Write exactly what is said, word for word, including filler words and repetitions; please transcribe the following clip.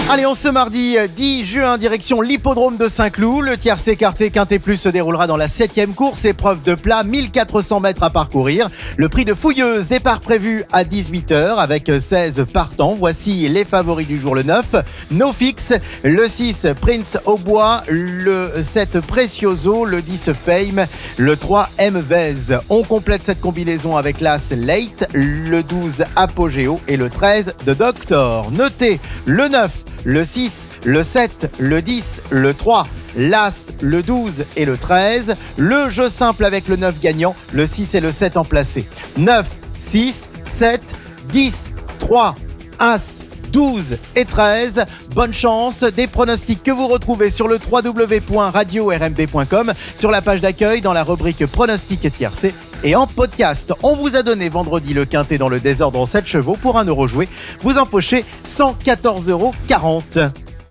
Allez, on se mardi dix juin, direction l'hippodrome de Saint-Cloud. Le tiercé écarté Quintet Plus se déroulera dans la septième course, épreuve de plat, mille quatre cents mètres à parcourir. Le prix de Fouilleuse, départ prévu à dix-huit heures avec seize partants. Voici les favoris du jour: le neuf, No Fix, le six, Prince au Bois, le sept, Precioso, le dix, Fame, le trois, M Vez. On complète cette combinaison avec l'As Late, le douze, Apogeo et le treize de Doctor. Notez le neuf, le six, le sept, le dix, le trois, l'As, le douze et le treize. Le jeu simple avec le neuf gagnant, le six et le sept en placé. neuf, six, sept, dix, trois, As, douze et treize. Bonne chance, des pronostics que vous retrouvez sur le w w w point radio r m b point com, sur la page d'accueil dans la rubrique pronostics et tiercé et en podcast. On vous a donné vendredi le quintet dans le désordre en sept chevaux. Pour un euro joué, vous empochez cent quatorze euros quarante.